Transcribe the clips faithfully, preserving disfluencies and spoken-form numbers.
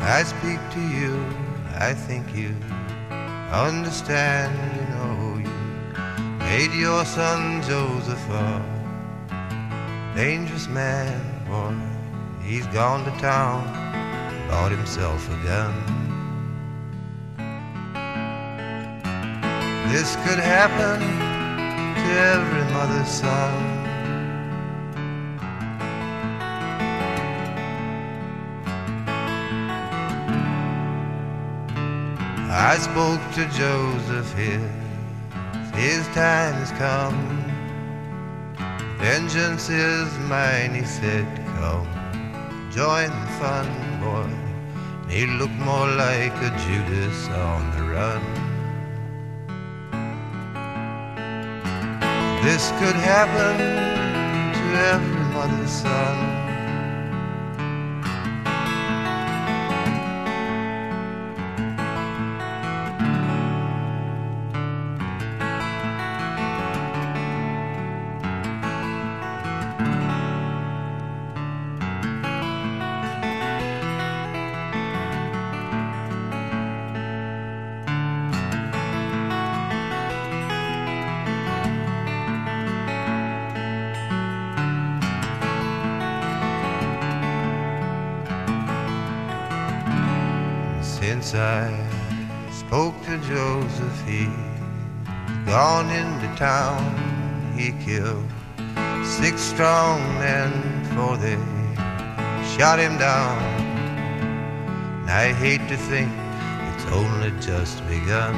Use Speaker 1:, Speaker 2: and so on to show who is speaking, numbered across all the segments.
Speaker 1: I speak to you, I think you understand, you know you made your son Joseph a dangerous man, boy. He's gone to town, bought himself a gun. This could happen to every mother's son. I spoke to Joseph here, his time has come. Vengeance is mine, he said, come, join the fun, boy. He looked more like a Judas on the run. This could happen to every mother's son. Since I spoke to Joseph, he's gone into town. He killed six strong men before they shot him down. And I hate to think it's only just begun.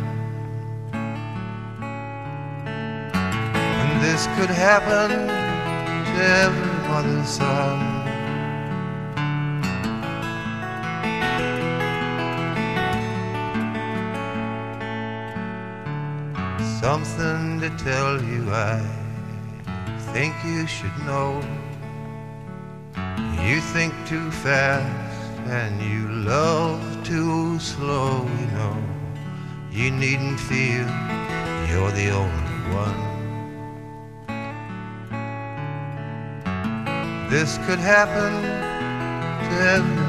Speaker 1: And this could happen to every mother's son. Something to tell you I think you should know. You think too fast and you love too slow, you know. You needn't feel you're the only one. This could happen to everyone.